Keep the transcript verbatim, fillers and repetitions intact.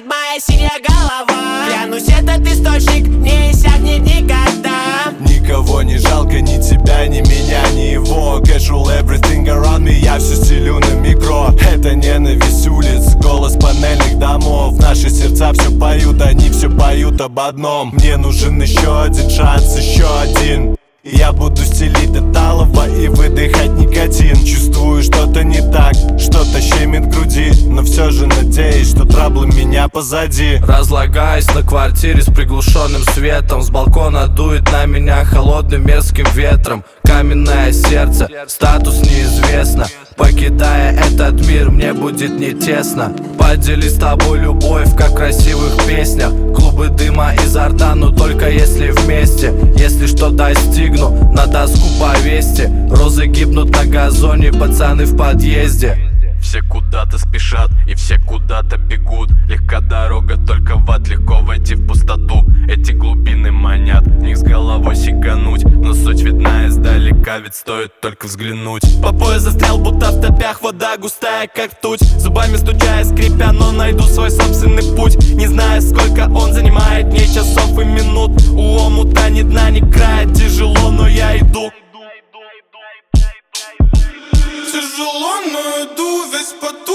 моя синяя голова. Клянусь, этот источник не иссякнет никогда. Никого не жалко, ни тебя, ни меня, ни его. Casual everything around me, я все стелю на микро. Это ненависть улиц, голос панельных домов. Наши сердца все поют, они все поют об одном. Мне нужен еще один шанс, еще один. Я буду стелить до талого и выдыхать никотин. Чувствую, что-то не так, что-то щемит в груди, но все же надеюсь, что траблы меня позади. Разлагаюсь на квартире с приглушенным светом. С балкона дует на меня холодным мерзким ветром. Каменное сердце, статус неизвестно. Покидая этот мир, мне будет не тесно. Поделись с тобой любовь, как в красивых песнях. Клубы дыма изо рта, но только если вместе. Если что достигну, на доску повесьте. Розы гибнут на газоне, пацаны в подъезде. Все куда-то спешат и все куда-то бегут. Легка дорога, только в ад легко войти в пустоту. Эти глубины манят, в них с головой сигануть. Но суть видна издалека, ведь стоит только взглянуть. По пояс застрял, будто в топях, вода густая, как ртуть. Зубами стуча и скрипя, но найду свой собственный путь. Не знаю, сколько он занимает мне часов и минут. У омута ни дна, ни края, тяжело, но я иду. Тяжело, но иду весь потом.